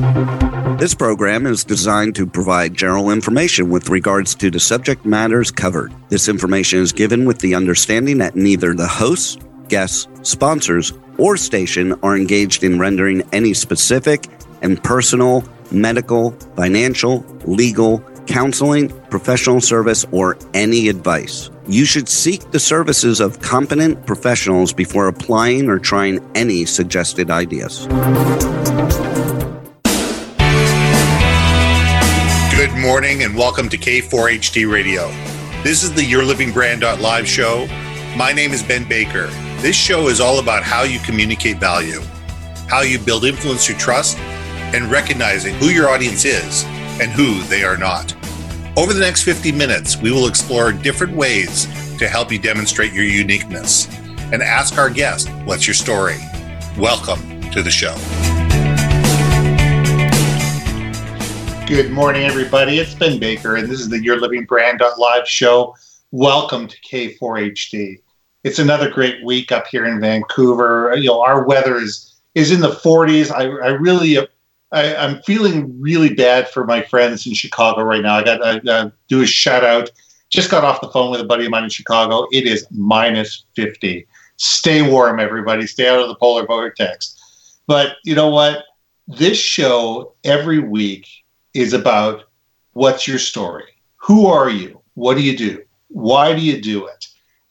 This program is designed to provide general information with regards to the subject matters covered. This information is given with the understanding that neither the hosts, guests, sponsors, or station are engaged in rendering any specific and personal, medical, financial, legal, counseling, professional service, or any advice. You should seek the services of competent professionals before applying or trying any suggested ideas. Good morning and welcome to K4HD Radio. This is the Your Living Brand Live show. My name is Ben Baker. This show is all about how you communicate value, how you build influence through trust, and recognizing who your audience is and who they are not. Over the next 50 minutes, we will explore different ways to help you demonstrate your uniqueness and ask our guest, what's your story? Welcome to the show. Good morning, everybody. It's Ben Baker, and this is the Your Living Brand Live show. Welcome to K4HD. It's another great week up here in Vancouver. Our weather is in the 40s. I'm feeling really bad for my friends in Chicago right now. I got to do a shout out. Just got off the phone with a buddy of mine in Chicago. It is minus 50. Stay warm, everybody. Stay out of the polar vortex. But you know what? This show every week is about what's your story? Who are you? What do you do? Why do you do it?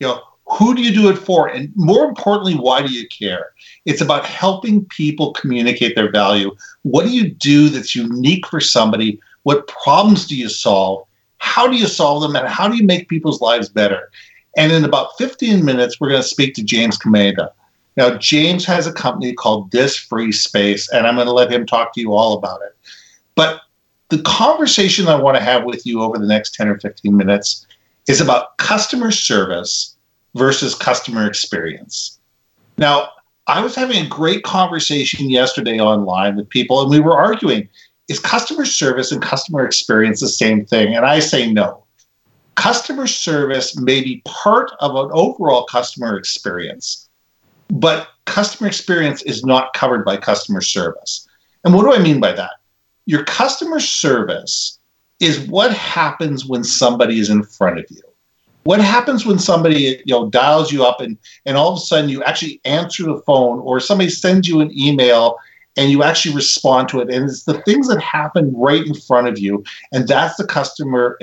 Who do you do it for? And more importantly, why do you care? It's about helping people communicate their value. What do you do that's unique for somebody? What problems do you solve? How do you solve them? And how do you make people's lives better? And in about 15 minutes, we're going to speak to James Kameda. Now, James has a company called This Free Space, and I'm going to let him talk to you all about it. But the conversation I want to have with you over the next 10 or 15 minutes is about customer service versus customer experience. Now, I was having a great conversation yesterday online with people, and we were arguing, is customer service and customer experience the same thing? And I say no. Customer service may be part of an overall customer experience, but customer experience is not covered by customer service. And what do I mean by that? Your customer service is what happens when somebody is in front of you. What happens when somebody dials you up and all of a sudden you actually answer the phone, or somebody sends you an email and you actually respond to it, and it's the things that happen right in front of you, and that's the customer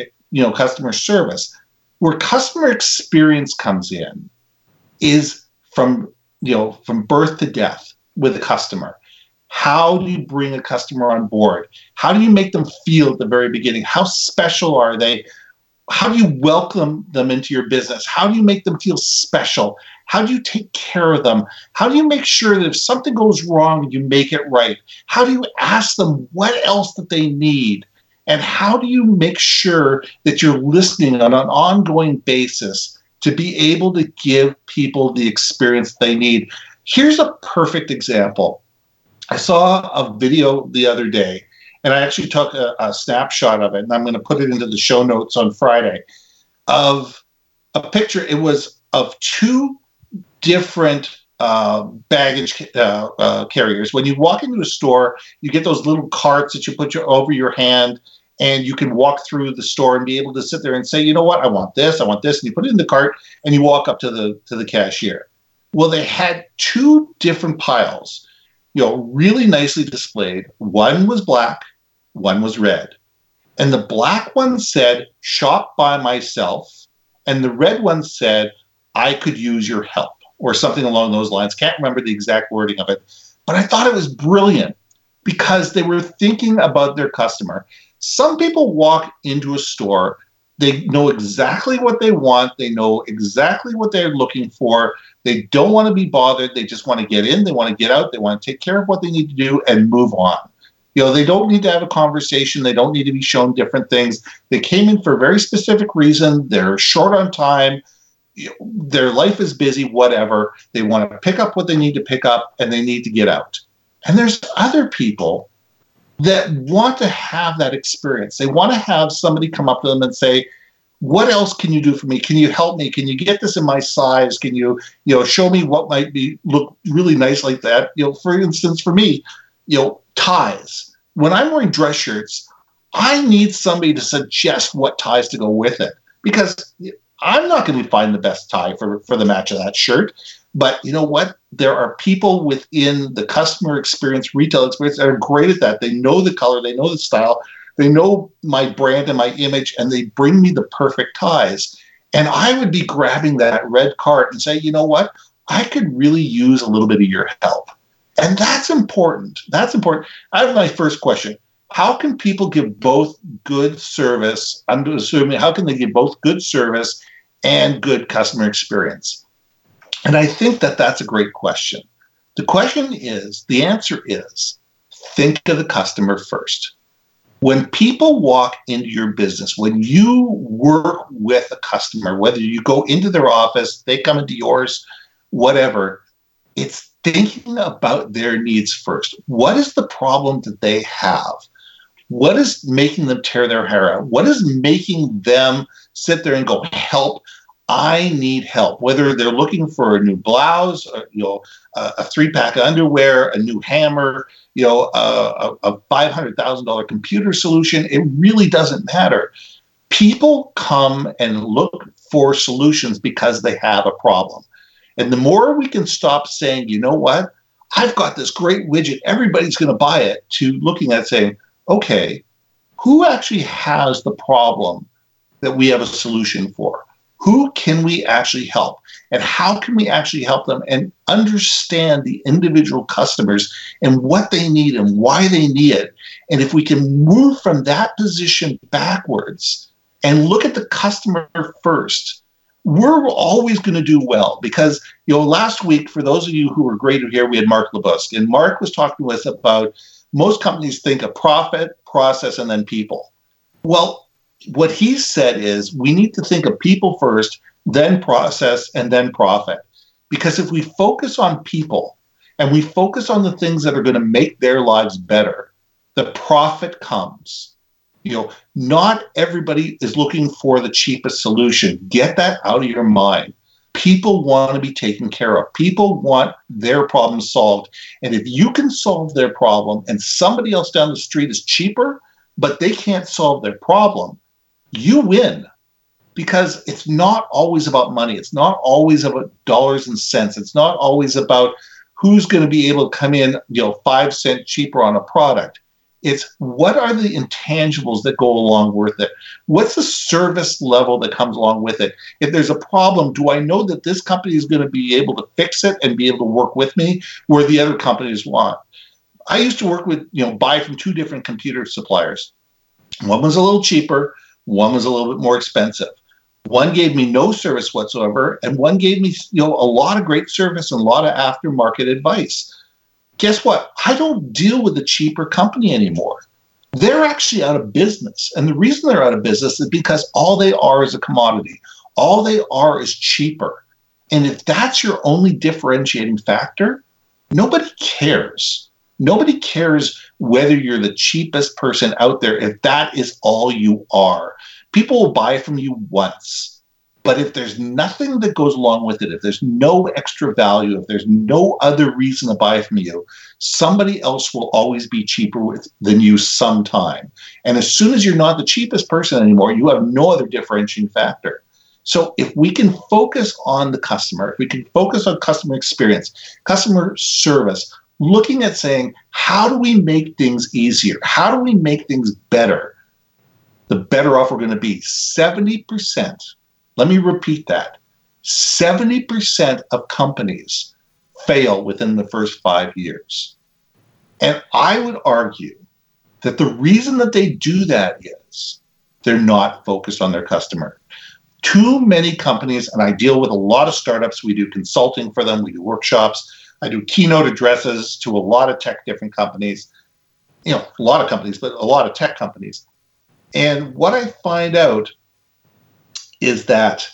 service. Where customer experience comes in is from birth to death with a customer. How do you bring a customer on board? How do you make them feel at the very beginning? How special are they? How do you welcome them into your business? How do you make them feel special? How do you take care of them? How do you make sure that if something goes wrong, you make it right? How do you ask them what else that they need? And how do you make sure that you're listening on an ongoing basis to be able to give people the experience they need? Here's a perfect example. I saw a video the other day, and I actually took a snapshot of it, and I'm going to put it into the show notes on Friday, of a picture. It was of two different baggage carriers. When you walk into a store, you get those little carts that you put over your hand, and you can walk through the store and be able to sit there and say, you know what, I want this, and you put it in the cart, and you walk up to the cashier. Well, they had two different piles, really nicely displayed. One was black, one was red. And the black one said, shop by myself. And the red one said, I could use your help, or something along those lines. Can't remember the exact wording of it. But I thought it was brilliant because they were thinking about their customer. Some people walk into a store, they know exactly what they want, they know exactly what they're looking for. They don't want to be bothered. They just want to get in. They want to get out. They want to take care of what they need to do and move on. They don't need to have a conversation. They don't need to be shown different things. They came in for a very specific reason. They're short on time. Their life is busy, whatever. They want to pick up what they need to pick up, and they need to get out. And there's other people that want to have that experience. They want to have somebody come up to them and say, what else can you do for me? Can you help me? Can you get this in my size? Can you, show me what might look really nice like that? For instance, for me, ties. when I'm wearing dress shirts, I need somebody to suggest what ties to go with it, because I'm not going to find the best tie for the match of that shirt. But you know what? There are people within the customer experience, retail experience, that are great at that. They know the color, they know the style, they know my brand and my image, and they bring me the perfect ties. And I would be grabbing that red cart and say, you know what? I could really use a little bit of your help. And that's important. That's important. I have my first question. How can people give both good service? I'm assuming, how can they give both good service and good customer experience? And I think that that's a great question. The answer is, think of the customer first. When people walk into your business, when you work with a customer, whether you go into their office, they come into yours, whatever, it's thinking about their needs first. What is the problem that they have? What is making them tear their hair out? What is making them sit there and go, help? I need help. Whether they're looking for a new blouse, a 3-pack of underwear, a new hammer, a $500,000 computer solution, it really doesn't matter. People come and look for solutions because they have a problem. And the more we can stop saying, you know what, I've got this great widget, everybody's going to buy it, to looking at saying, okay, who actually has the problem that we have a solution for? Who can we actually help? And how can we actually help them and understand the individual customers and what they need and why they need it? And if we can move from that position backwards and look at the customer first, we're always going to do well. Because, last week, for those of you who were great here, we had Mark Lebusk. And Mark was talking to us about most companies think of profit, process, and then people. Well, what he said is we need to think of people first, then process, and then profit. Because if we focus on people and we focus on the things that are going to make their lives better, the profit comes. Not everybody is looking for the cheapest solution. Get that out of your mind. People want to be taken care of. People want their problem solved. And if you can solve their problem and somebody else down the street is cheaper, but they can't solve their problem, you win. Because it's not always about money. It's not always about dollars and cents. It's not always about who's going to be able to come in, 5 cents cheaper on a product. It's what are the intangibles that go along with it? What's the service level that comes along with it? If there's a problem, do I know that this company is going to be able to fix it and be able to work with me where the other companies want? I used to work with, buy from 2 different computer suppliers. One was a little cheaper. One was a little bit more expensive. One gave me no service whatsoever, and one gave me, a lot of great service and a lot of aftermarket advice. Guess what? I don't deal with the cheaper company anymore. They're actually out of business. And the reason they're out of business is because all they are is a commodity. All they are is cheaper. And if that's your only differentiating factor, nobody cares. Nobody cares whether you're the cheapest person out there if that is all you are. People will buy from you once. But if there's nothing that goes along with it, if there's no extra value, if there's no other reason to buy from you, somebody else will always be cheaper than you sometime. And as soon as you're not the cheapest person anymore, you have no other differentiating factor. So if we can focus on the customer, if we can focus on customer experience, customer service, looking at saying, how do we make things easier? How do we make things better? The better off we're going to be. 70%. Let me repeat that. 70% of companies fail within the first 5 years. And I would argue that the reason that they do that is they're not focused on their customer. Too many companies, and I deal with a lot of startups, we do consulting for them, we do workshops, I do keynote addresses to a lot of different companies, a lot of companies, but a lot of tech companies. And what I find out is that,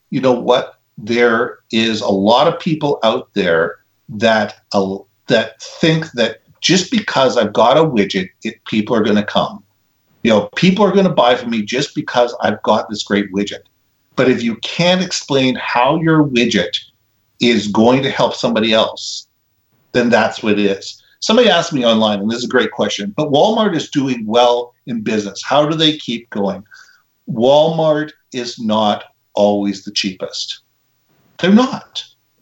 there is a lot of people out there that think that just because I've got a widget, people are going to come. People are going to buy from me just because I've got this great widget. But if you can't explain how your widget is going to help somebody else, then that's what it is. Somebody asked me online, and this is a great question, but Walmart is doing well in business. How do they keep going? Walmart is not always the cheapest. They're not.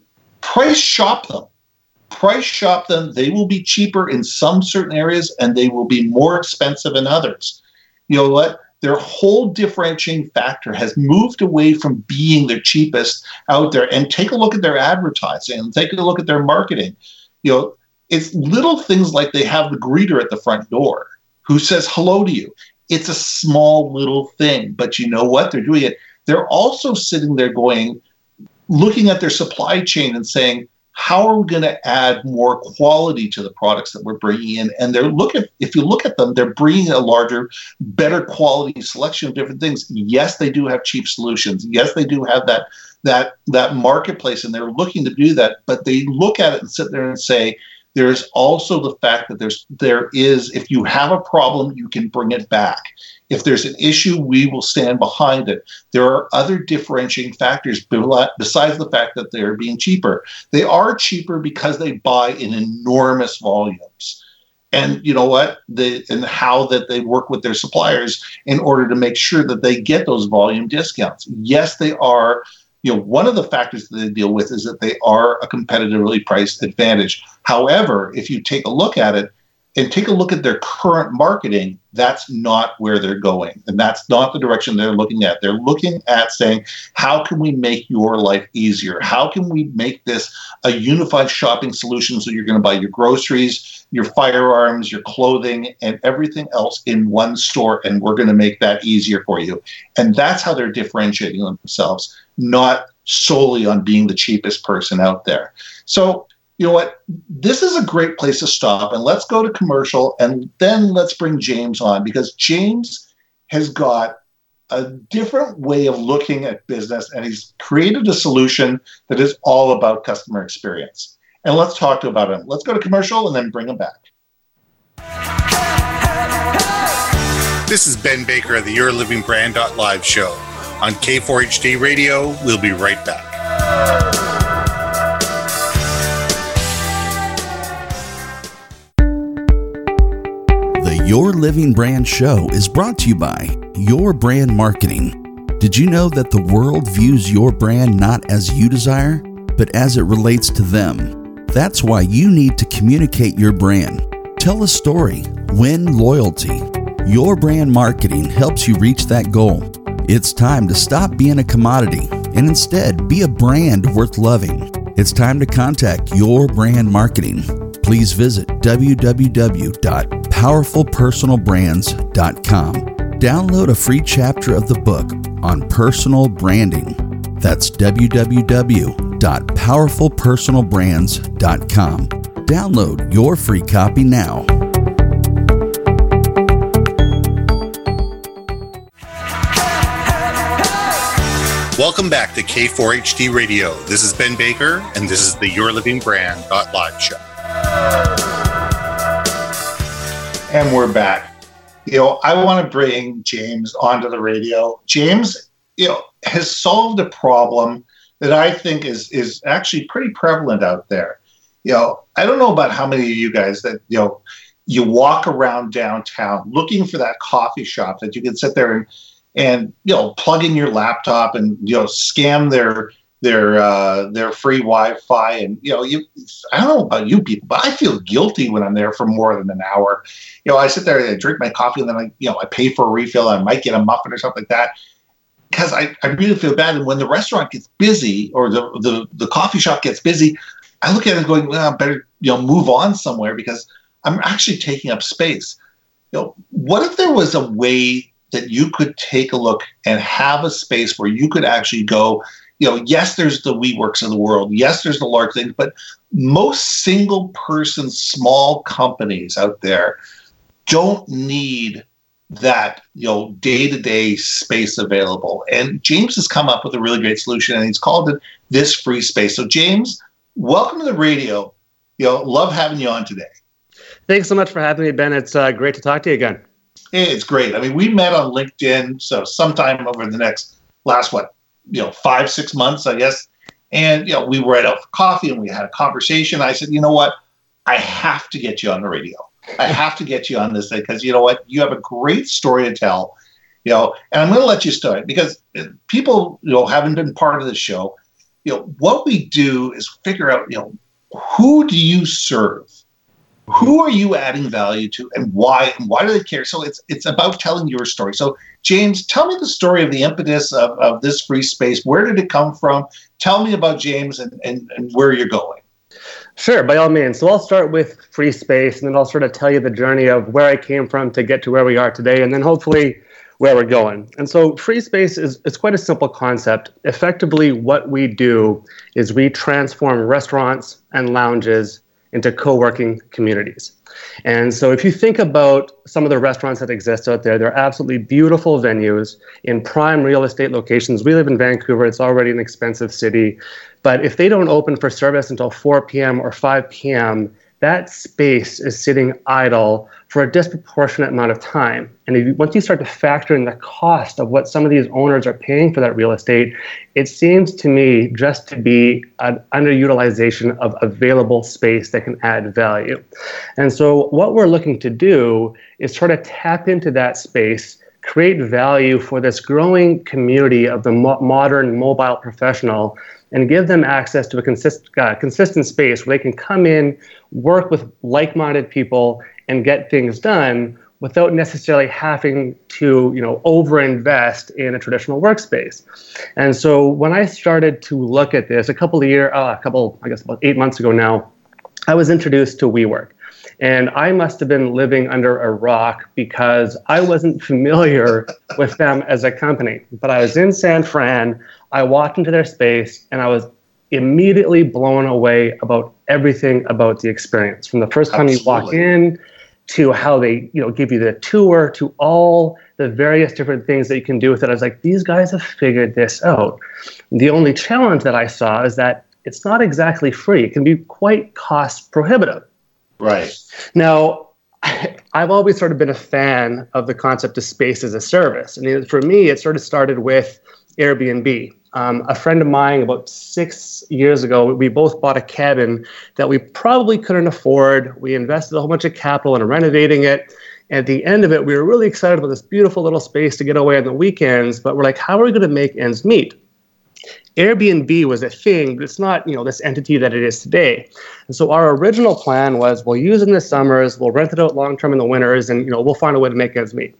Price shop them. Price shop them. They will be cheaper in some certain areas, and they will be more expensive in others. You know what? Their whole differentiating factor has moved away from being the cheapest out there. And take a look at their advertising and take a look at their marketing. You know, it's little things like they have the greeter at the front door who says hello to you. It's a small little thing, but you know what? They're doing it. They're also sitting there looking at their supply chain and saying, how are we going to add more quality to the products that we're bringing in? And if you look at them, they're bringing a larger, better quality selection of different things. Yes, they do have cheap solutions. Yes, they do have that marketplace, and they're looking to do that. But they look at it and sit there and say, there's also the fact that there is, if you have a problem, you can bring it back. If there's an issue, we will stand behind it. There are other differentiating factors besides the fact that they're being cheaper. They are cheaper because they buy in enormous volumes. And you know what? And how that they work with their suppliers in order to make sure that they get those volume discounts. Yes, they are. You know, one of the factors that they deal with is that they are a competitively priced advantage. However, if you take a look at it and take a look at their current marketing, that's not where they're going. And that's not the direction they're looking at. They're looking at saying, how can we make your life easier? How can we make this a unified shopping solution so you're going to buy your groceries, your firearms, your clothing, and everything else in one store, and we're going to make that easier for you. And that's how they're differentiating themselves, not solely on being the cheapest person out there. So, you know what? This is a great place to stop, and let's go to commercial, and then let's bring James on, because James has got a different way of looking at business, and he's created a solution that is all about customer experience. And let's talk about him. Let's go to commercial and then bring him back. This is Ben Baker of the Your Living Brand Live show on K4HD Radio. We'll be right back. The Your Living Brand show is brought to you by Your Brand Marketing. Did you know that the world views your brand not as you desire, but as it relates to them? That's why you need to communicate your brand. Tell a story. Win loyalty. Your Brand Marketing helps you reach that goal. It's time to stop being a commodity and instead be a brand worth loving. It's time to contact Your Brand Marketing. Please visit www.powerfulpersonalbrands.com. Download a free chapter of the book on personal branding. That's www.powerfulpersonalbrands.com. Download your free copy now. Welcome back to K4HD Radio. This is Ben Baker, and this is the Your Living Brand Live show. And we're back. You know, I want to bring James onto the radio. James, you know, has solved a problem that I think is actually pretty prevalent out there. You know, I don't know about how many of you guys that, you know, you walk around downtown looking for that coffee shop that you can sit there and you know, plug in your laptop and, you know, scam their free Wi-Fi. And, you know, I don't know about you people, but I feel guilty when I'm there for more than an hour. You know, I sit there and I drink my coffee, and then I pay for a refill. I might get a muffin or something like that, because I really feel bad. And when the restaurant gets busy or the coffee shop gets busy, I look at it going, well, I better, you know, move on somewhere because I'm actually taking up space. You know, what if there was a way that you could take a look and have a space where you could actually go, you know, yes, there's the WeWorks of the world. Yes, there's the large things, but most single person, small companies out there don't need that, you know, day-to-day space available. And James has come up with a really great solution, and he's called it This Free Space. So James, welcome to the radio. You know, love having you on today. Thanks so much for having me, Ben. It's great to talk to you again. It's great. I mean, we met on LinkedIn, so sometime over the last 5-6 months, I guess. And, you know, we were out for coffee and we had a conversation. I said, you know what? I have to get you on the radio. I have to get you on this thing because you know what? You have a great story to tell, and I'm going to let you start because people, haven't been part of the show. What we do is figure out, who do you serve? Who are you adding value to and why? And why do they care? So it's about telling your story. So James, tell me the story of the impetus of this free space. Where did it come from? Tell me about James and where you're going. Sure, by all means. So I'll start with free space, and then I'll sort of tell you the journey of where I came from to get to where we are today, and then hopefully where we're going. And so free space it's quite a simple concept. Effectively, what we do is we transform restaurants and lounges into co-working communities. And so if you think about some of the restaurants that exist out there, they're absolutely beautiful venues in prime real estate locations. We live in Vancouver. It's already an expensive city. But if they don't open for service until 4 p.m. or 5 p.m., that space is sitting idle for a disproportionate amount of time. And once you start to factor in the cost of what some of these owners are paying for that real estate, it seems to me just to be an underutilization of available space that can add value. And so what we're looking to do is sort of tap into that space, create value for this growing community of the modern mobile professional, and give them access to a consistent space where they can come in, work with like-minded people, and get things done without necessarily having to, overinvest in a traditional workspace. And so when I started to look at this about 8 months ago now, I was introduced to WeWork. And I must have been living under a rock because I wasn't familiar with them as a company. But I was in San Fran, I walked into their space, and I was immediately blown away about everything about the experience. From the first time you walk in, to how they, give you the tour, to all the various different things that you can do with it. I was like, these guys have figured this out. The only challenge that I saw is that it's not exactly free. It can be quite cost prohibitive. Right. Now, I've always sort of been a fan of the concept of space as a service. And for me, it sort of started with Airbnb. A friend of mine, about 6 years ago, we both bought a cabin that we probably couldn't afford. We invested a whole bunch of capital in renovating it. At the end of it, we were really excited about this beautiful little space to get away on the weekends, but we're like, how are we going to make ends meet? Airbnb was a thing, but it's not, this entity that it is today. And so our original plan was we'll use it in the summers, we'll rent it out long-term in the winters, and, we'll find a way to make ends meet.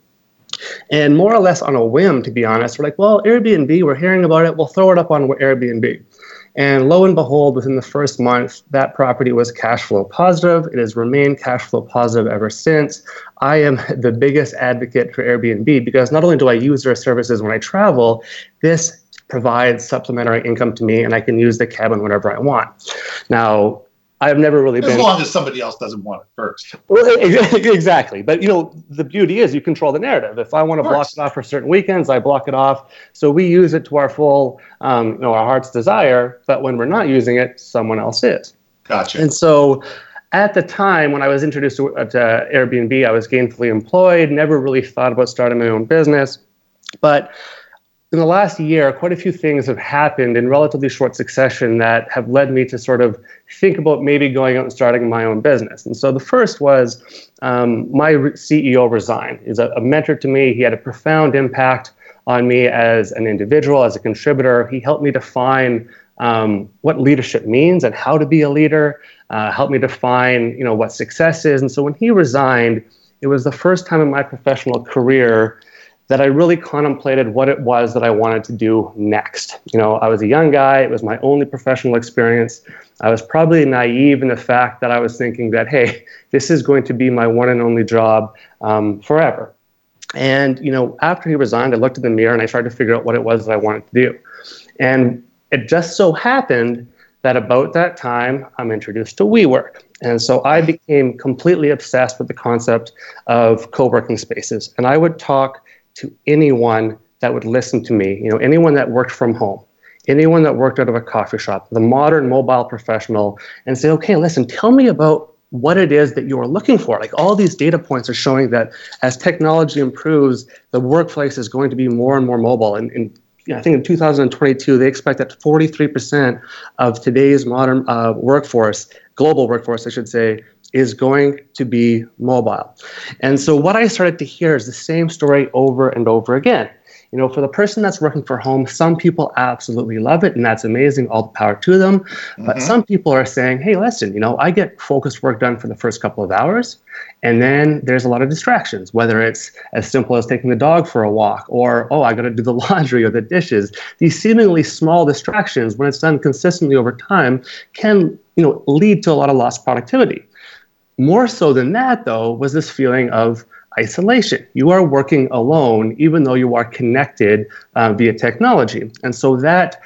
And more or less on a whim, to be honest, we're like, well, Airbnb, we're hearing about it, we'll throw it up on Airbnb. And lo and behold, within the first month, that property was cash flow positive. It has remained cash flow positive ever since. I am the biggest advocate for Airbnb because not only do I use their services when I travel, this provides supplementary income to me, and I can use the cabin whenever I want. Now, I've never really been... As long as somebody else doesn't want it first. Well, exactly. But, the beauty is you control the narrative. If I want to block it off for certain weekends, I block it off. So we use it to our full, our heart's desire. But when we're not using it, someone else is. Gotcha. And so at the time when I was introduced to Airbnb, I was gainfully employed, never really thought about starting my own business. But in the last year, quite a few things have happened in relatively short succession that have led me to sort of think about maybe going out and starting my own business. And so the first was my CEO resigned. He's a mentor to me. He had a profound impact on me as an individual, as a contributor. He helped me define what leadership means and how to be a leader, helped me define what success is. And so when he resigned, it was the first time in my professional career that I really contemplated what it was that I wanted to do next. I was a young guy. It was my only professional experience. I was probably naive in the fact that I was thinking that, hey, this is going to be my one and only job forever. And, after he resigned, I looked in the mirror and I tried to figure out what it was that I wanted to do. And it just so happened that about that time, I'm introduced to WeWork. And so I became completely obsessed with the concept of co-working spaces. And I would talk to anyone that would listen to me, anyone that worked from home, anyone that worked out of a coffee shop, the modern mobile professional, and say, okay, listen, tell me about what it is that you're looking for. Like all these data points are showing that as technology improves, the workplace is going to be more and more mobile. And I think in 2022, they expect that 43% of today's modern workforce, global workforce, I should say, is going to be mobile. And so what I started to hear is the same story over and over again. You know, for the person that's working from home, some people absolutely love it, and that's amazing, all the power to them. Mm-hmm. But some people are saying, hey, listen, you know, I get focused work done for the first couple of hours, and then there's a lot of distractions, whether it's as simple as taking the dog for a walk, or, oh, I got to do the laundry or the dishes. These seemingly small distractions, when it's done consistently over time, can, you know, lead to a lot of lost productivity. More so than that, though, was this feeling of isolation. You are working alone, even though you are connected via technology. And so that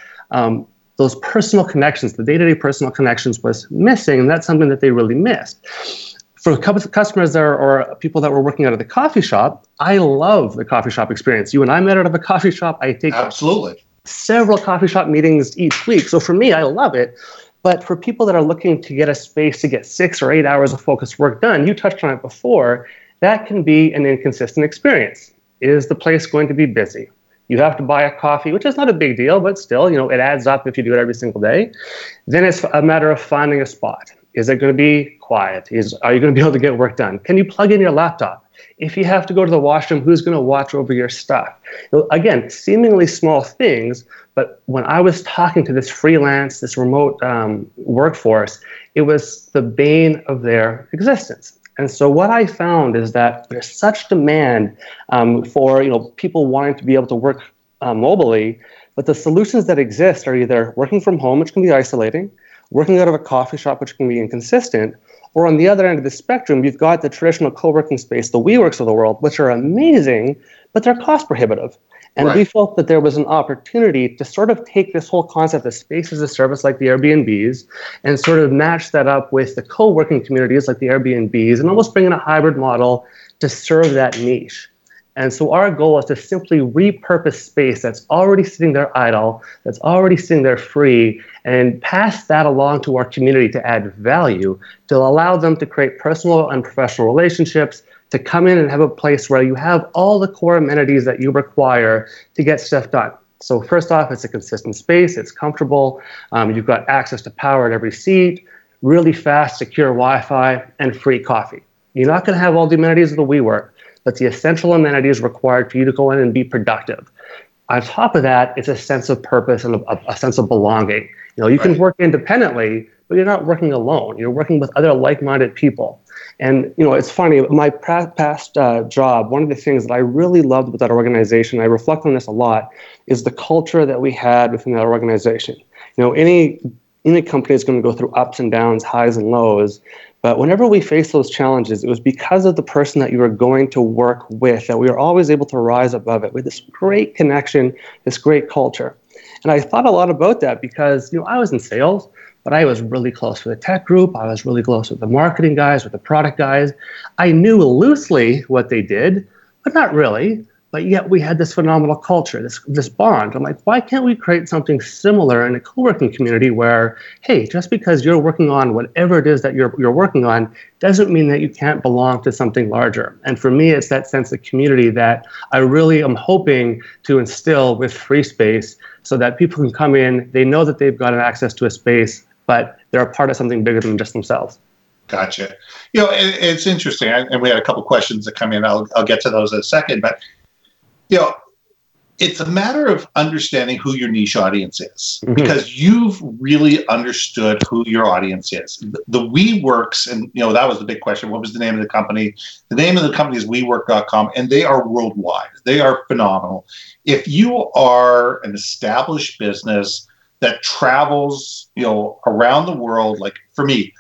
those personal connections, the day-to-day personal connections was missing, and that's something that they really missed. For customers or people that were working out of the coffee shop, I love the coffee shop experience. You and I met out of a coffee shop. I take absolutely several coffee shop meetings each week. So for me, I love it. But for people that are looking to get a space to get 6 or 8 hours of focused work done, you touched on it before, that can be an inconsistent experience. Is the place going to be busy? You have to buy a coffee, which is not a big deal, but still, you know, it adds up if you do it every single day. Then it's a matter of finding a spot. Is it going to be quiet? Are you going to be able to get work done? Can you plug in your laptop? If you have to go to the washroom, who's going to watch over your stuff? You know, again, seemingly small things, but when I was talking to this freelance, this remote workforce, it was the bane of their existence. And so what I found is that there's such demand for, you know, people wanting to be able to work mobilely, but the solutions that exist are either working from home, which can be isolating, working out of a coffee shop, which can be inconsistent, or on the other end of the spectrum, you've got the traditional co-working space, the WeWorks of the world, which are amazing, but they're cost prohibitive. And right. We felt that there was an opportunity to sort of take this whole concept of space as a service like the Airbnbs and sort of match that up with the co-working communities like the Airbnbs and almost bring in a hybrid model to serve that niche. And so our goal is to simply repurpose space that's already sitting there idle, that's already sitting there free, and pass that along to our community to add value, to allow them to create personal and professional relationships, to come in and have a place where you have all the core amenities that you require to get stuff done. So first off, it's a consistent space, it's comfortable, you've got access to power at every seat, really fast, secure Wi-Fi, and free coffee. You're not going to have all the amenities of the WeWork, but the essential amenities required for you to go in and be productive. On top of that, it's a sense of purpose and a sense of belonging. You know, you can work independently, but you're not working alone. You're working with other like-minded people. And, you know, it's funny, my past job, one of the things that I really loved with that organization, I reflect on this a lot, is the culture that we had within that organization. You know, any company is going to go through ups and downs, highs and lows. But whenever we face those challenges, it was because of the person that you were going to work with that we were always able to rise above it with this great connection, this great culture. And I thought a lot about that because, you know, I was in sales, but I was really close with the tech group. I was really close with the marketing guys, with the product guys. I knew loosely what they did, but not really. But yet we had this phenomenal culture, this bond. I'm like, why can't we create something similar in a co-working community where, hey, just because you're working on whatever it is that you're working on doesn't mean that you can't belong to something larger. And for me, it's that sense of community that I really am hoping to instill with Free Space so that people can come in, they know that they've got access to a space, but they're a part of something bigger than just themselves. Gotcha. You know, it's interesting, and we had a couple questions that come in. I'll get to those in a second, but you know, it's a matter of understanding who your niche audience is, because you've really understood who your audience is. The WeWorks, and you know, that was the big question. What was the name of the company? The name of the company is WeWork.com, and they are worldwide. They are phenomenal. If you are an established business that travels, you know, around the world, like for me,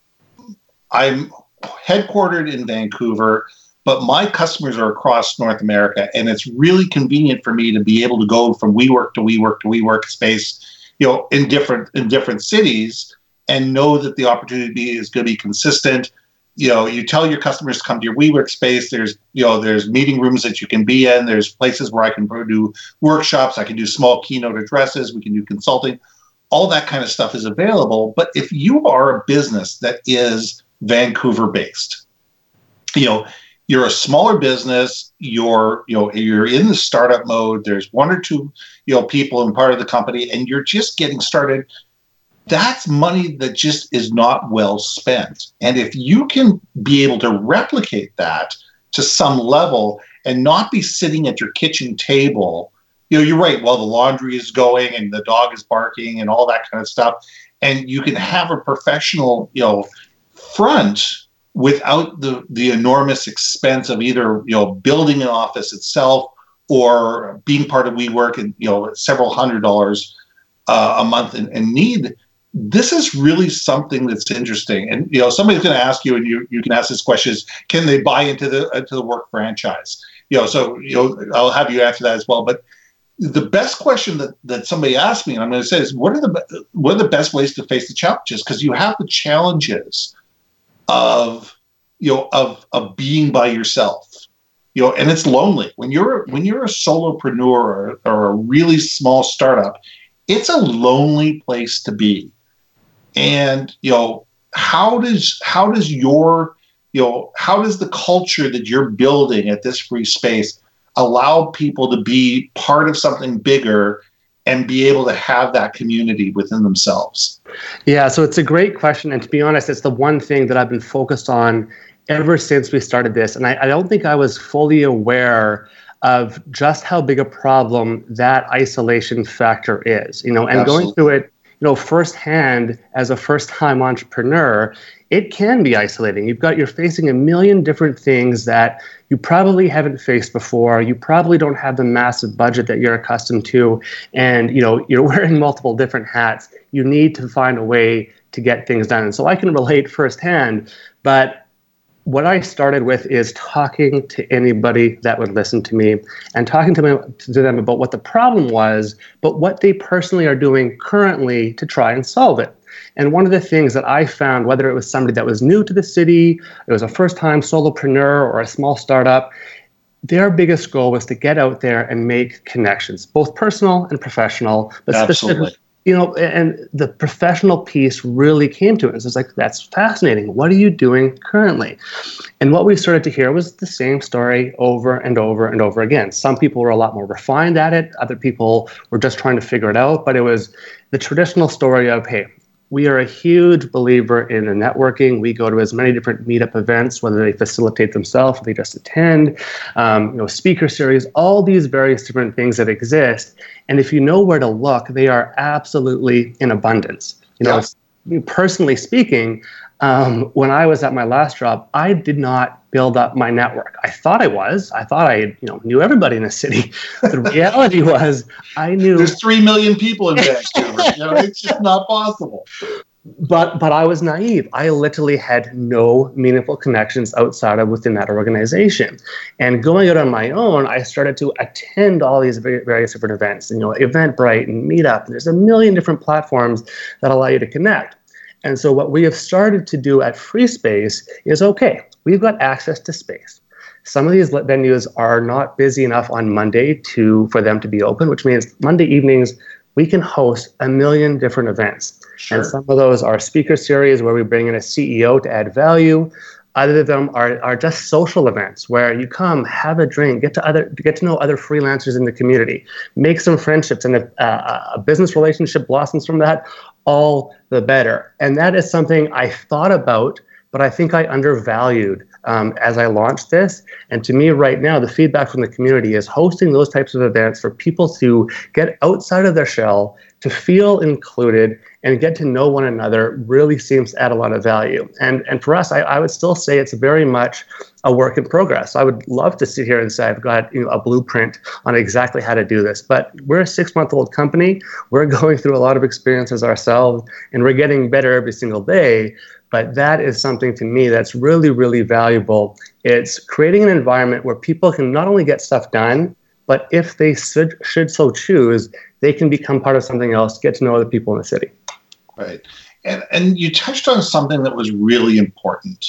I'm headquartered in Vancouver, but my customers are across North America, and it's really convenient for me to be able to go from WeWork to WeWork to WeWork space, you know, in different cities, and know that the opportunity is going to be consistent. You know, you tell your customers to come to your WeWork space. There's meeting rooms that you can be in. There's places where I can do workshops. I can do small keynote addresses. We can do consulting. All that kind of stuff is available. But if you are a business that is Vancouver based, you know, you're a smaller business, you're in the startup mode, there's one or two, you know, people in part of the company, and you're just getting started, that's money that just is not well spent. And if you can be able to replicate that to some level and not be sitting at your kitchen table, you're right, while the laundry is going and the dog is barking and all that kind of stuff, and you can have a professional, front without the enormous expense of either, building an office itself or being part of WeWork and, several $100s a month and need. This is really something that's interesting. And, somebody's going to ask you, and you can ask this question, is can they buy into the work franchise? So I'll have you answer that as well. But the best question that somebody asked me, and I'm going to say, is what are the best ways to face the challenges? Because you have the challenges of being by yourself, and it's lonely when you're a solopreneur or a really small startup. It's a lonely place to be. And how does the culture that you're building at this free space allow people to be part of something bigger and be able to have that community within themselves? Yeah, so it's a great question. And to be honest, it's the one thing that I've been focused on ever since we started this. And I don't think I was fully aware of just how big a problem that isolation factor is, and Absolutely. Going through it, firsthand as a first-time entrepreneur, it can be isolating. You're facing a million different things that you probably haven't faced before. You probably don't have the massive budget that you're accustomed to. And, you're wearing multiple different hats. You need to find a way to get things done. And so I can relate firsthand, but what I started with is talking to anybody that would listen to me and talking to them about what the problem was, but what they personally are doing currently to try and solve it. And one of the things that I found, whether it was somebody that was new to the city, it was a first-time solopreneur or a small startup, their biggest goal was to get out there and make connections, both personal and professional, but Absolutely. And the professional piece really came to it. So it's like, that's fascinating. What are you doing currently? And what we started to hear was the same story over and over and over again. Some people were a lot more refined at it. Other people were just trying to figure it out. But it was the traditional story of, hey, we are a huge believer in the networking. We go to as many different meetup events, whether they facilitate themselves or they just attend, speaker series, all these various different things that exist. And if you know where to look, they are absolutely in abundance. Personally speaking, when I was at my last job, I did not build up my network. I thought I was. I thought I knew everybody in the city. The reality was I knew... There's 3 million people in Vancouver. It's just not possible. But I was naive. I literally had no meaningful connections outside of within that organization. And going out on my own, I started to attend all these various different events, Eventbrite and Meetup. And there's a million different platforms that allow you to connect. And so what we have started to do at Free Space is, okay, we've got access to space. Some of these venues are not busy enough on Monday for them to be open, which means Monday evenings, we can host a million different events. Sure. And some of those are speaker series where we bring in a CEO to add value. Other of them are just social events where you come, have a drink, get to know other freelancers in the community, make some friendships, and a business relationship blossoms from that, all the better. And that is something I thought about, but I think I undervalued as I launched this. And to me right now, the feedback from the community is hosting those types of events for people to get outside of their shell, to feel included, and get to know one another really seems to add a lot of value. And for us, I would still say it's very much a work in progress. I would love to sit here and say I've got a blueprint on exactly how to do this, but we're a 6-month-old company. We're going through a lot of experiences ourselves, and we're getting better every single day. But that is something to me that's really, really valuable. It's creating an environment where people can not only get stuff done, but if they should so choose, they can become part of something else, get to know other people in the city. Right. And you touched on something that was really important.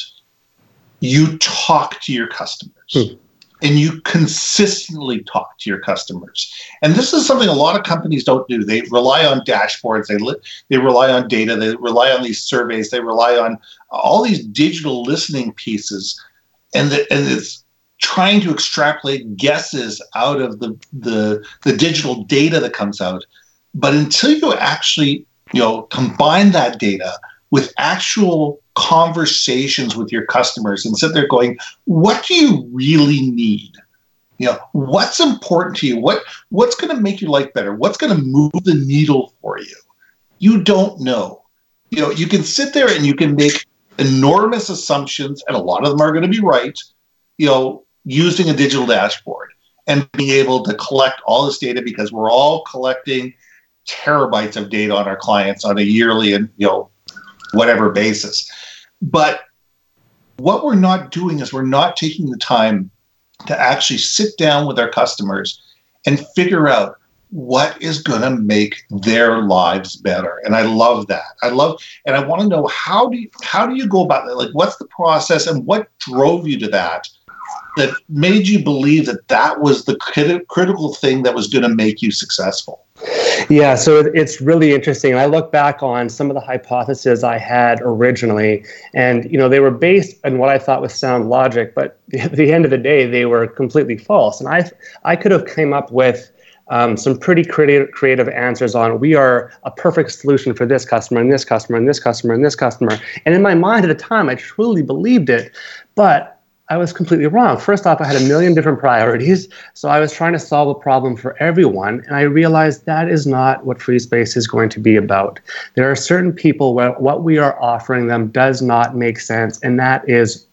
You talk to your customers. And you consistently talk to your customers. And this is something a lot of companies don't do. They rely on dashboards. They rely on data. They rely on these surveys. They rely on all these digital listening pieces. And it's trying to extrapolate guesses out of the digital data that comes out. But until you actually combine that data with actual conversations with your customers and sit there going, what do you really need? What's important to you? What's going to make your life better? What's going to move the needle for you? You don't know. You can sit there and you can make enormous assumptions, and a lot of them are going to be right, using a digital dashboard and being able to collect all this data, because we're all collecting terabytes of data on our clients on a yearly and whatever basis. But what we're not doing is we're not taking the time to actually sit down with our customers and figure out what is going to make their lives better. And I love that. And I want to know, how do you go about that? Like, what's the process and what drove you to that made you believe that was the critical thing that was going to make you successful? Yeah, so it's really interesting. I look back on some of the hypotheses I had originally, and they were based on what I thought was sound logic, but at the end of the day, they were completely false. And I could have came up with some pretty creative answers on, we are a perfect solution for this customer and this customer and this customer and this customer. And in my mind at the time, I truly believed it, but I was completely wrong. First off, I had a million different priorities, so I was trying to solve a problem for everyone, and I realized that is not what FreeSpace is going to be about. There are certain people where what we are offering them does not make sense, and that is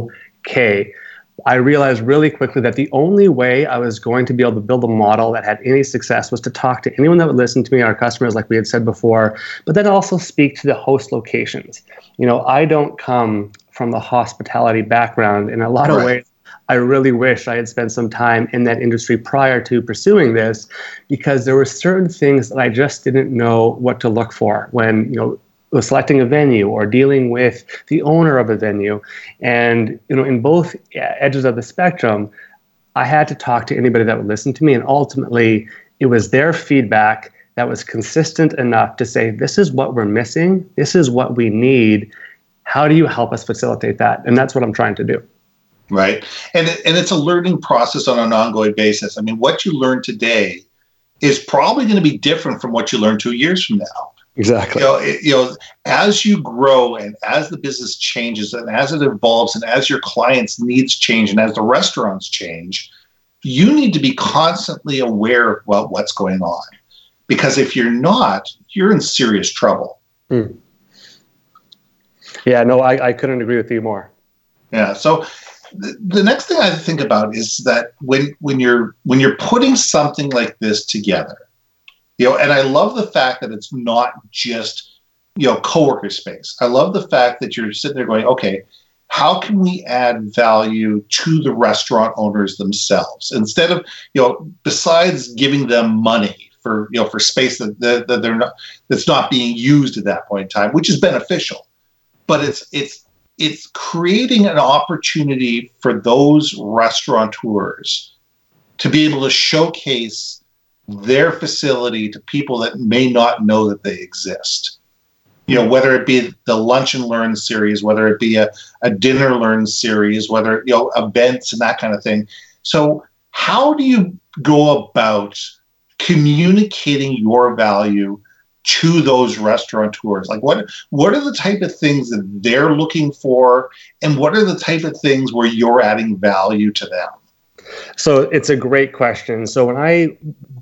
okay. I realized really quickly that the only way I was going to be able to build a model that had any success was to talk to anyone that would listen to me, our customers, like we had said before, but then also speak to the host locations. I don't come from the hospitality background. In a lot of ways, I really wish I had spent some time in that industry prior to pursuing this, because there were certain things that I just didn't know what to look for when, selecting a venue or dealing with the owner of a venue. And, in both edges of the spectrum, I had to talk to anybody that would listen to me. And ultimately, it was their feedback that was consistent enough to say, this is what we're missing. This is what we need. How do you help us facilitate that? And that's what I'm trying to do. Right. And it's a learning process on an ongoing basis. I mean, what you learn today is probably going to be different from what you learn 2 years from now. Exactly. As you grow and as the business changes and as it evolves and as your clients' needs change and as the restaurants change, you need to be constantly aware of what's going on. Because if you're not, you're in serious trouble. Yeah, no, I couldn't agree with you more. Yeah. So the next thing I think about is that when you're putting something like this together, and I love the fact that it's not just, coworker space. I love the fact that you're sitting there going, okay, how can we add value to the restaurant owners themselves instead of, besides giving them money for space that they're not, that's not being used at that point in time, which is beneficial, but it's creating an opportunity for those restaurateurs to be able to showcase their facility to people that may not know that they exist. Whether it be the Lunch and Learn series, whether it be a Dinner Learn series, whether, events and that kind of thing. So how do you go about communicating your value to those restaurateurs? Like what are the type of things that they're looking for, and what are the type of things where you're adding value to them? So it's a great question. So when I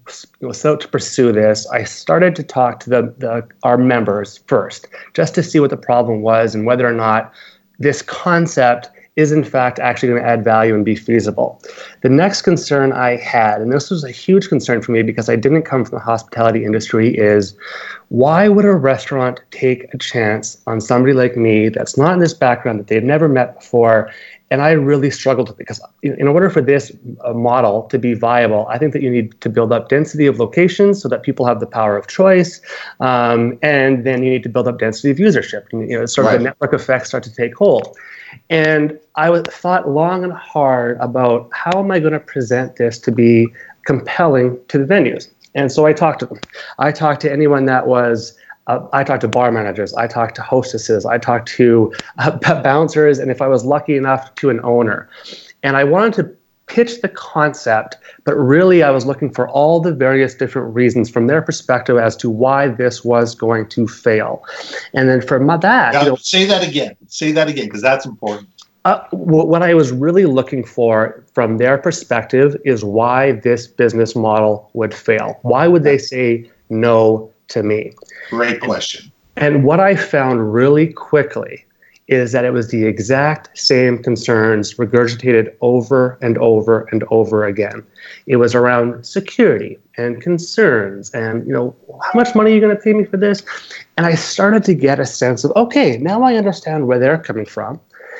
set out to pursue this, I started to talk to our members first, just to see what the problem was and whether or not this concept is in fact actually going to add value and be feasible. The next concern I had, and this was a huge concern for me because I didn't come from the hospitality industry, is why would a restaurant take a chance on somebody like me that's not in this background, that they've never met before? And I really struggled with it because in order for this model to be viable, I think that you need to build up density of locations so that people have the power of choice. And then you need to build up density of usership. Sort of the network effects start to take hold. And I thought long and hard about how am I going to present this to be compelling to the venues. And so I talked to them. I talked to anyone that was I talked to bar managers, I talked to hostesses, I talked to bouncers, and if I was lucky enough, to an owner. And I wanted to pitch the concept, but really I was looking for all the various different reasons from their perspective as to why this was going to fail. And then from that... Now, say that again, because that's important. What I was really looking for from their perspective is why this business model would fail. Why would they say no to me? Great question. And what I found really quickly is that it was the exact same concerns regurgitated over and over and over again. It was around security and concerns and, how much money are you going to pay me for this? And I started to get a sense of, okay, now I understand where they're coming from.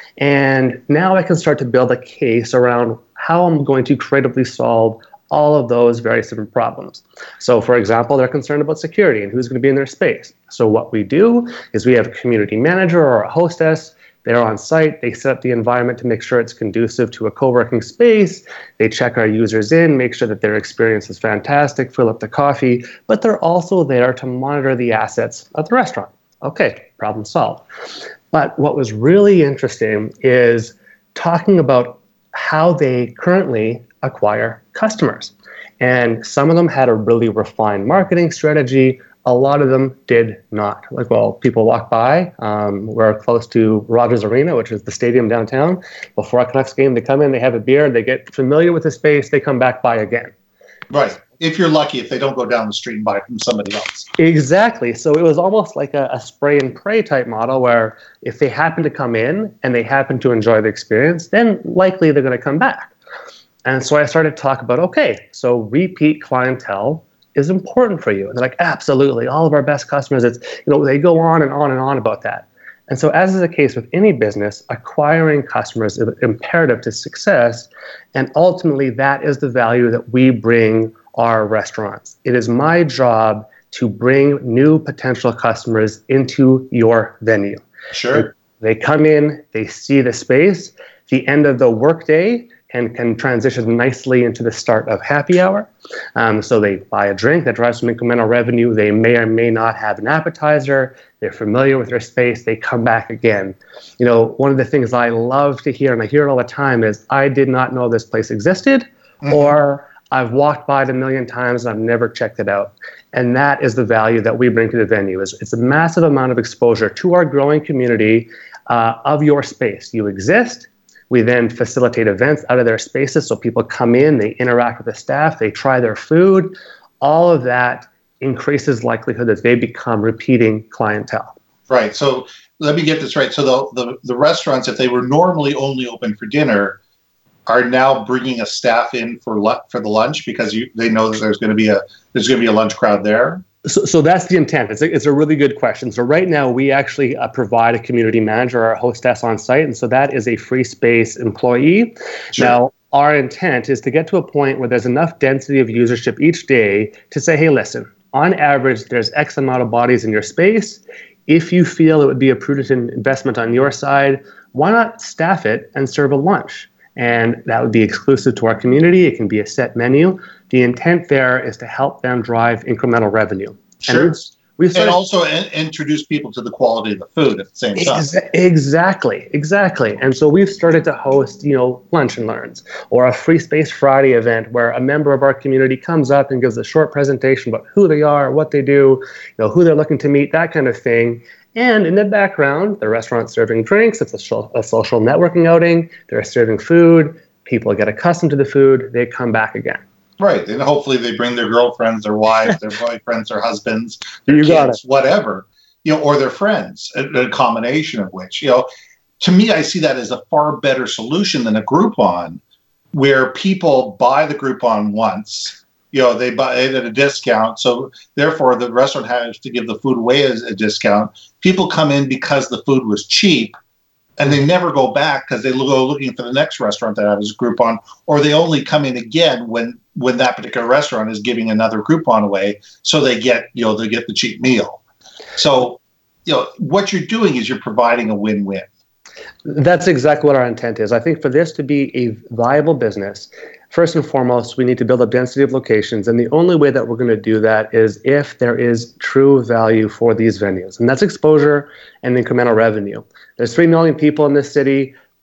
And now I can start to build a case around how I'm going to creatively solve all of those various different problems. So, for example, they're concerned about security and who's going to be in their space. So what we do is we have a community manager or a hostess. They're on site. They set up the environment to make sure it's conducive to a co-working space. They check our users in, make sure that their experience is fantastic, fill up the coffee, but they're also there to monitor the assets of the restaurant. Okay, problem solved. But what was really interesting is talking about how they currently acquire customers. And some of them had a really refined marketing strategy. A lot of them did not. People walk by. We're close to Rogers Arena, which is the stadium downtown. Before a Canucks game, they come in, they have a beer, they get familiar with the space, they come back by again. Right. If you're lucky, if they don't go down the street and buy from somebody else. Exactly. So it was almost like a spray and pray type model where if they happen to come in and they happen to enjoy the experience, then likely they're going to come back. And so I started to talk about, okay, so repeat clientele is important for you. And they're like, absolutely. All of our best customers, they go on and on and on about that. And so as is the case with any business, acquiring customers is imperative to success. And ultimately, that is the value that we bring our restaurants. It is my job to bring new potential customers into your venue. Sure. They come in, they see the space, the end of the workday, and can transition nicely into the start of happy hour. So they buy a drink that drives some incremental revenue. They may or may not have an appetizer. They're familiar with their space. They come back again. One of the things I love to hear, and I hear it all the time, is I did not know this place existed, or I've walked by it a million times and I've never checked it out. And that is the value that we bring to the venue. It's a massive amount of exposure to our growing community of your space. You exist. We then facilitate events out of their spaces so people come in, they interact with the staff, they try their food. All of that increases likelihood that they become repeating clientele. Right. So let me get this right. So the restaurants, if they were normally only open for dinner, are now bringing a staff in for the lunch because they know that there's going to be a lunch crowd there. So that's the intent. It's a really good question. So right now we actually provide a community manager or a hostess on site, and so that is a free space employee. Sure. Now our intent is to get to a point where there's enough density of usership each day to say, hey, listen, on average there's X amount of bodies in your space. If you feel it would be a prudent investment on your side, why not staff it and serve a lunch? And that would be exclusive to our community. It can be a set menu. The intent there is to help them drive incremental revenue. Sure. And also introduce people to the quality of the food at the same time. Exactly. And so we've started to host, lunch and learns or a free space Friday event where a member of our community comes up and gives a short presentation about who they are, what they do, who they're looking to meet, that kind of thing. And in the background, the restaurant's serving drinks. It's a social networking outing. They're serving food. People get accustomed to the food. They come back again. Right. And hopefully they bring their girlfriends, their wives, their boyfriends, their husbands, their kids, whatever, or their friends, a combination of which, to me, I see that as a far better solution than a Groupon where people buy the Groupon once. They buy it at a discount. So therefore, the restaurant has to give the food away as a discount. People come in because the food was cheap, and they never go back because they go looking for the next restaurant that has a Groupon, or they only come in again when that particular restaurant is giving another Groupon away. So they get the cheap meal. So, what you're doing is you're providing a win-win. That's exactly what our intent is. I think for this to be a viable business, first and foremost, we need to build a density of locations. And the only way that we're going to do that is if there is true value for these venues. And that's exposure and incremental revenue. There's 3 million people in this city,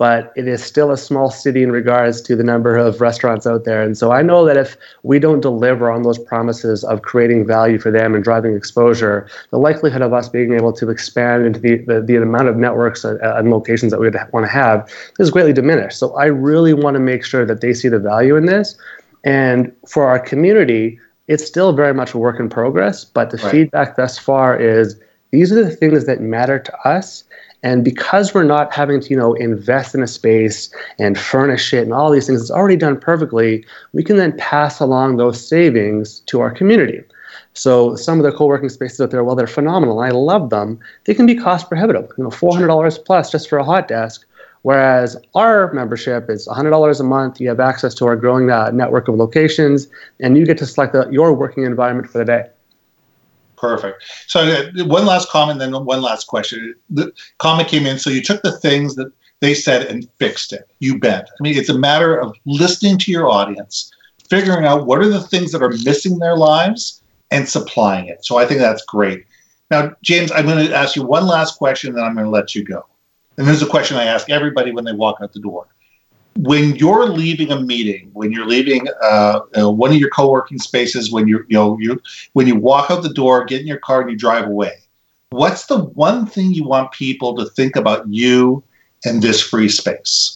but it is still a small city in regards to the number of restaurants out there. And so I know that if we don't deliver on those promises of creating value for them and driving exposure, the likelihood of us being able to expand into the amount of networks and locations that we would want to have is greatly diminished. So I really want to make sure that they see the value in this. And for our community, it's still very much a work in progress, but the feedback thus far is these are the things that matter to us. And because we're not having to, invest in a space and furnish it and all these things, it's already done perfectly, we can then pass along those savings to our community. So some of the co-working spaces out there, while they're phenomenal, I love them, they can be cost prohibitive, $400 plus just for a hot desk. Whereas our membership is $100 a month. You have access to our growing network of locations, and you get to select your working environment for the day. Perfect. So one last comment, then one last question. The comment came in, so you took the things that they said and fixed it. You bet. I mean, it's a matter of listening to your audience, figuring out what are the things that are missing in their lives, and supplying it. So I think that's great. Now, James, I'm going to ask you one last question, and then I'm going to let you go. And this is a question I ask everybody when they walk out the door. When you're leaving a meeting, when you're leaving one of your co-working spaces, when when you walk out the door, get in your car, and you drive away, what's the one thing you want people to think about you and this free space?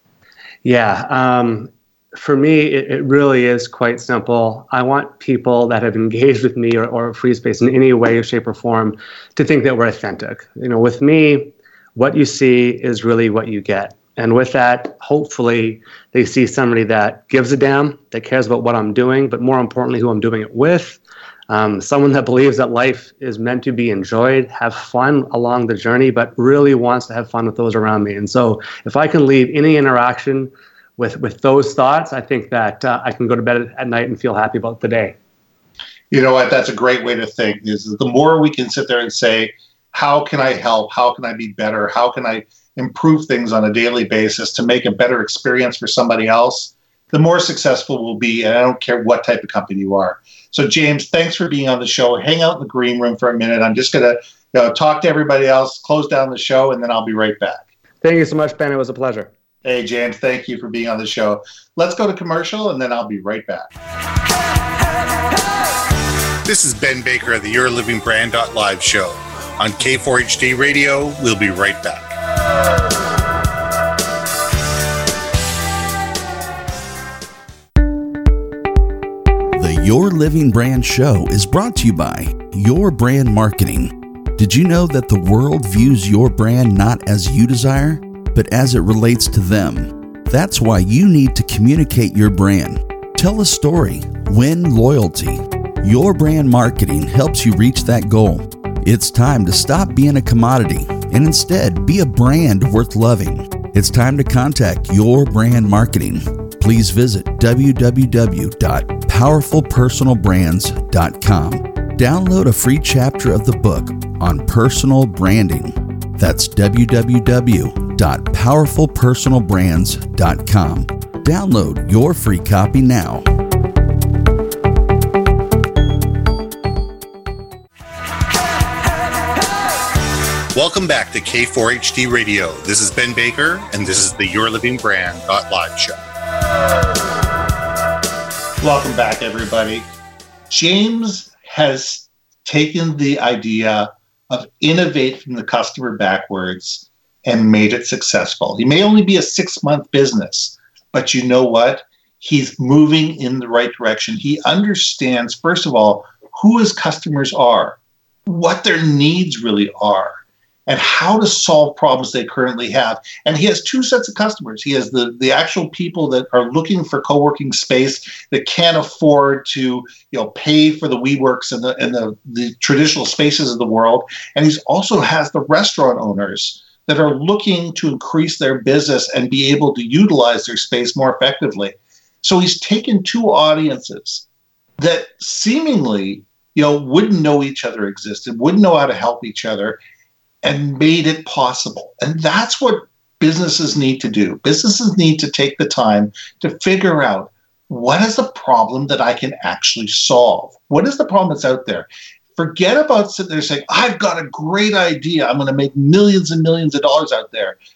Yeah, for me, it really is quite simple. I want people that have engaged with me or free space in any way, shape, or form to think that we're authentic. With me, what you see is really what you get. And with that, hopefully, they see somebody that gives a damn, that cares about what I'm doing, but more importantly, who I'm doing it with. Someone that believes that life is meant to be enjoyed, have fun along the journey, but really wants to have fun with those around me. And so if I can leave any interaction with those thoughts, I think that I can go to bed at night and feel happy about the day. You know what? That's a great way to think. Is the more we can sit there and say, how can I help? How can I be better? How can I improve things on a daily basis to make a better experience for somebody else, the more successful we'll be. And I don't care what type of company you are. So James, thanks for being on the show. Hang out in the green room for a minute. I'm just going to talk to everybody else, close down the show, and then I'll be right back. Thank you so much, Ben. It was a pleasure. Hey, James, thank you for being on the show. Let's go to commercial, and then I'll be right back. This is Ben Baker of the Your Living Brand Live show. On K4HD Radio, we'll be right back. The Your Living Brand show is brought to you by Your Brand Marketing. Did you know that the world views your brand not as you desire, but as it relates to them? That's why you need to communicate your brand. Tell a story. Win loyalty. Your Brand Marketing helps you reach that goal. It's time to stop being a commodity and instead be a brand worth loving. It's time to contact Your Brand Marketing. Please visit www.powerfulpersonalbrands.com. Download a free chapter of the book on personal branding. That's www.powerfulpersonalbrands.com. Download your free copy now. Welcome back to K4HD Radio. This is Ben Baker, and this is the Your Living Brand Live show. Welcome back, everybody. James has taken the idea of innovate from the customer backwards and made it successful. He may only be a 6-month business, but you know what? He's moving in the right direction. He understands, first of all, who his customers are, what their needs really are, and how to solve problems they currently have. And he has 2 sets of customers. He has the actual people that are looking for co-working space that can't afford to pay for the WeWorks and the traditional spaces of the world. And he also has the restaurant owners that are looking to increase their business and be able to utilize their space more effectively. So he's taken 2 audiences that seemingly wouldn't know each other existed, wouldn't know how to help each other, and made it possible. And that's what businesses need to do. Businesses need to take the time to figure out, what is the problem that I can actually solve? What is the problem that's out there? Forget about sitting there saying, I've got a great idea. I'm going to make millions and millions of dollars out there.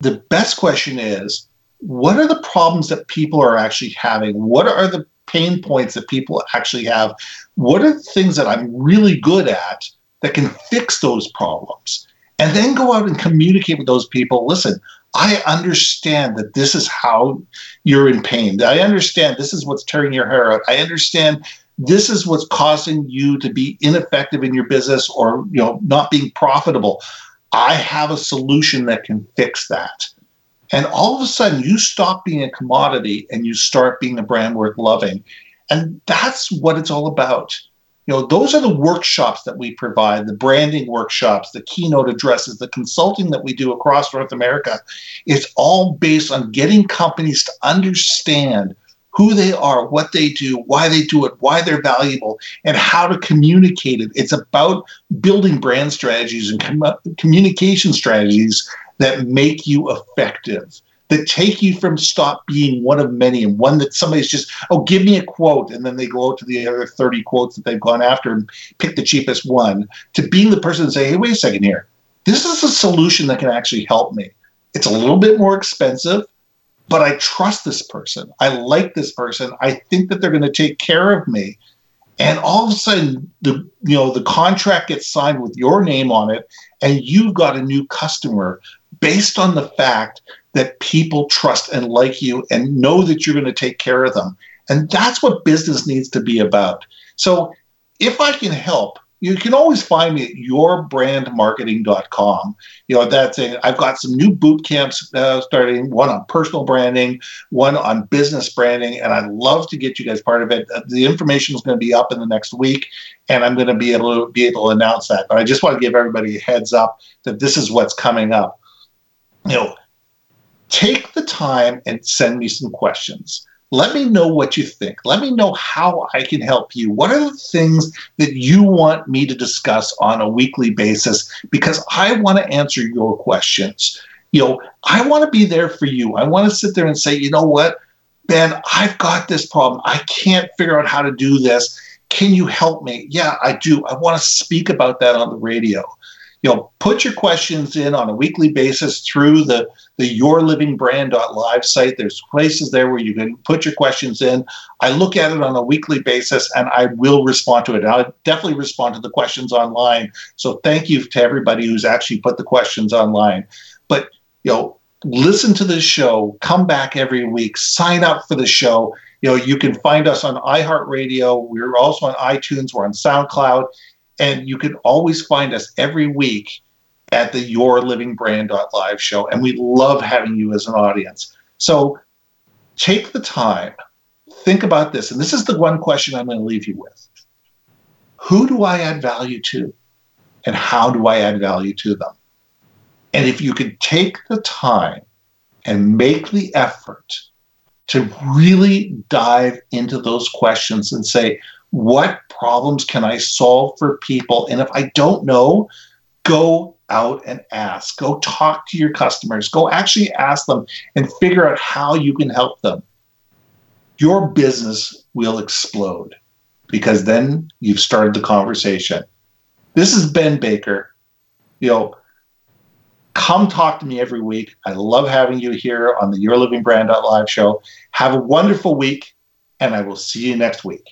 the best question is, what are the problems that people are actually having? What are the pain points that people actually have? What are the things that I'm really good at that can fix those problems? And then go out and communicate with those people. Listen, I understand that this is how you're in pain. I understand this is what's tearing your hair out. I understand this is what's causing you to be ineffective in your business or, not being profitable. I have a solution that can fix that. And all of a sudden, you stop being a commodity and you start being a brand worth loving. And that's what it's all about. Those are the workshops that we provide, the branding workshops, the keynote addresses, the consulting that we do across North America. It's all based on getting companies to understand who they are, what they do, why they do it, why they're valuable, and how to communicate it. It's about building brand strategies and communication strategies that make you effective, that take you from stop being one of many and one that somebody's just, give me a quote, and then they go out to the other 30 quotes that they've gone after and pick the cheapest one, to being the person and say, hey, wait a second here. This is a solution that can actually help me. It's a little bit more expensive, but I trust this person. I like this person. I think that they're going to take care of me. And all of a sudden, the contract gets signed with your name on it, and you've got a new customer based on the fact that people trust and like you and know that you're going to take care of them. And that's what business needs to be about. So if I can help, you can always find me at yourbrandmarketing.com. I've got some new boot camps starting, one on personal branding, one on business branding, and I'd love to get you guys part of it. The information is going to be up in the next week, and I'm going to be able to announce that. But I just want to give everybody a heads up that this is what's coming up. Take the time and send me some questions. Let me know what you think. Let me know how I can help you. What are the things that you want me to discuss on a weekly basis? Because I want to answer your questions. I want to be there for you. I want to sit there and say, you know what, Ben, I've got this problem. I can't figure out how to do this. Can you help me? Yeah, I do. I want to speak about that on the radio. Put your questions in on a weekly basis through the yourlivingbrand.live site. There's places there where you can put your questions in. I look at it on a weekly basis, and I will respond to it. I'll definitely respond to the questions online. So thank you to everybody who's actually put the questions online. But, listen to this show. Come back every week. Sign up for the show. You can find us on iHeartRadio. We're also on iTunes. We're on SoundCloud. And you can always find us every week at the yourlivingbrand.live show. And we love having you as an audience. So take the time, think about this. And this is the one question I'm going to leave you with. Who do I add value to? And how do I add value to them? And if you could take the time and make the effort to really dive into those questions and say, what problems can I solve for people? And if I don't know, go out and ask. Go talk to your customers. Go actually ask them and figure out how you can help them. Your business will explode because then you've started the conversation. This is Ben Baker. Come talk to me every week. I love having you here on the Your Living Brand.live show. Have a wonderful week, and I will see you next week.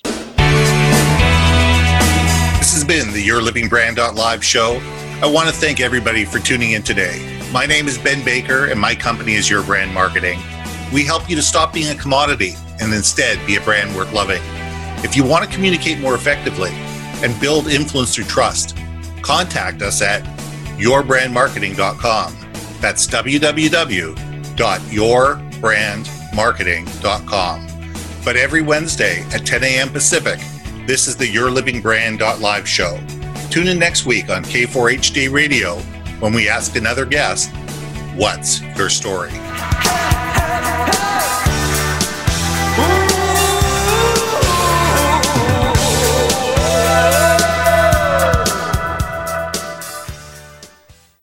This has been the Your Living Brand.live show. I want to thank everybody for tuning in today. My name is Ben Baker, and my company is Your Brand Marketing. We help you to stop being a commodity and instead be a brand worth loving. If you want to communicate more effectively and build influence through trust, contact us at yourbrandmarketing.com. That's www.yourbrandmarketing.com. But every Wednesday at 10 a.m. Pacific, this is the Your Living Brand.live show. Tune in next week on K4HD Radio when we ask another guest, what's your story?